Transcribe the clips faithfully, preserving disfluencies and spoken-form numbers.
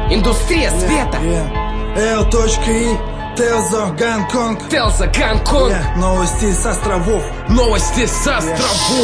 Индустрия света. Эл.И. Телза, Гонконг. Телза, Гонконг. Yeah. Новости с островов. Новости с островов.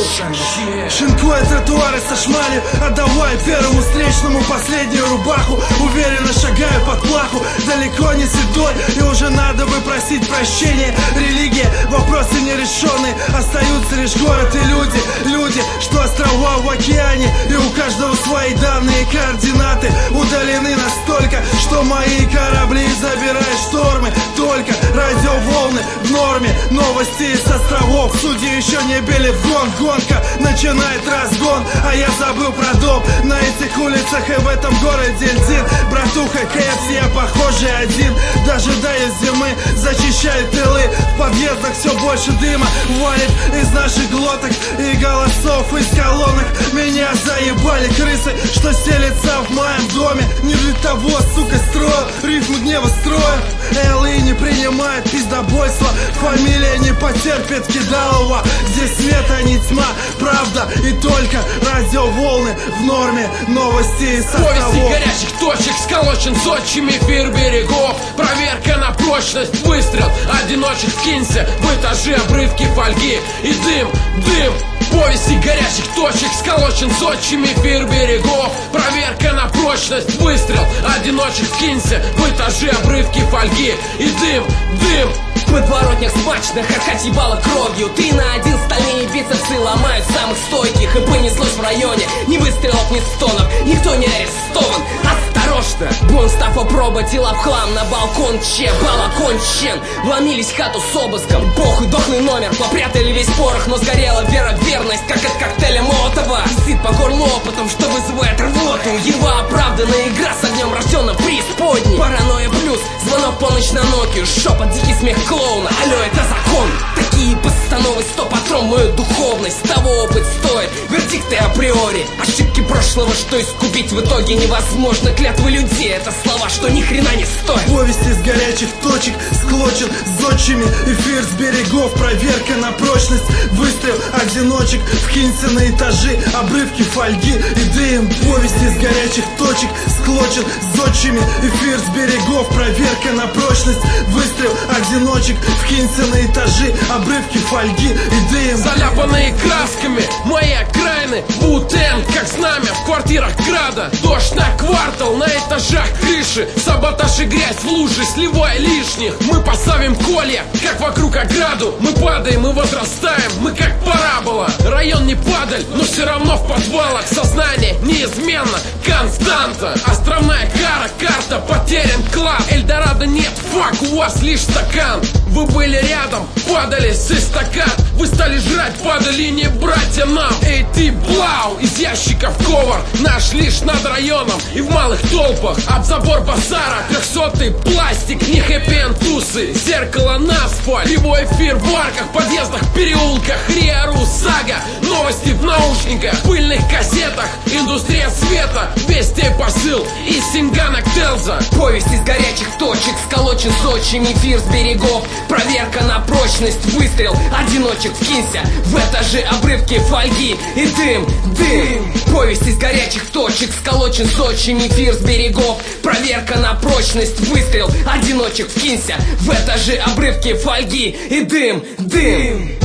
Yeah. Шинкуя тротуары со шмали, отдавая первому встречному последнюю рубаху. Уверенно шагаю под плаху, далеко не седой, и уже надо бы просить прощения. Религия, вопросы нерешенные, остаются лишь город и люди. Люди, что острова в океане, и у каждого свои данные координаты удалены настолько, что мои корабли забирают штормы. Только радиоволны в норме. Новости с островов. Судьи еще не били в гон. Гонка начинает разгон, а я забыл про дом. На этих улицах и в этом городе льдин. Братуха, КФС, я похожий один. Дожидаясь зимы, зачищаю тылы. В подъездах все больше дыма валит из наших глоток и голосов из колонок. Меня заебали крысы, что селятся в моем доме. Не для того, сука, строю рифму гнева строю. Элы не принимает пиздобойство. Фамилия не потерпит кидалова. Здесь свет, а не тьма. Правда и только радиоволны в норме. Новости с островов. Повести горячих точек сколочен зодчими эфир берегов. Проверка на прочность, выстрел одиночек. Вкинься в этажи, обрывки фольги и дым, дым. Повести горячих точек сколочен зодчими эфир берегов. Проверка на прочность, выстрел одиночек. Вкинься в этажи, обрывки фольги и дым, дым. В подворотнях смачно, хохоть ебало кровью. Ты на один стальные бицепсы ломают самых стойких. И понеслось в районе ни выстрелов, ни стонов. Никто не арестован, осторожно. Бонстаф опроба, тела в хлам на балкон че, балакон чен. Вломились в хату с обыском, похуй, дохлый номер. Попрятали весь порох, но сгорела вера, верность, как от коктейля Молотова. Сыт по горлу опытом, что вызывает рвоту. Его оправданная игра с огнем, рожденным преисподней. Паранойя плюс, звонок полночь на Нокию. Шепот, дикий смех клоуна, алло, это закон. Такие постановы сто патрон мою духовность. Того опыт стоит, вердикты априори. Ошибки прошлого, что искупить в итоге невозможно. Клятвы людей, это слова, что ни хрена не стоит. Повести с горячих точек склочен зодчими. Эфир с берегов, проверка на прочность. Выстрел одиночек, вкинься на этажи, обрывки фольги и дым. Повести с горячих точек склочен зодчими. Эфир с берегов, проверка на прочность. Выстрел одиночек, вкинься на этажи, обрывки фольги и дым. Заляпанные красками мои окраины, Ву-Тэнг, как знамя в квартирах града. Дождь на квартал, на этажах крыши. Саботаж и грязь в луже, сливая лишних. Мы поставим колья, как вокруг ограду. Мы падаем и возрастаем, мы как парабола. Район не падаль, но все равно в подвалах. Сознание неизменно, константа. Островная кара, карта, потерян клад. Эльдорадо нет, фак, у вас лишь стакан. Вы были рядом, падали с эстакад. Вы стали жрать, падали не братья нам. Эй ты, блау, из ящиков ковар. Наш лишь над районом и в малых толпах. Об забор базара, трехсотый пластик. Не хэппи-энд тусы, зеркало на асфальт. Кривой эфир в арках, подъездах, переулках. Риару, сага, новости в наушниках. Пыльных кассетах, индустрия света. Вести посыл из Синганок Телза. Повесть из горячих точек сколочен зодчими. Эфир с берегов, проверка на прочность. Выстрел одиночек, вкинься в этажи, обрывки фольги и дым, дым. Повесть из горячих точек сколочен зодчими. Эфир с берегов, проверка на прочность. Выстрел одиночек, вкинься в этажи, обрывки фольги и дым, дым.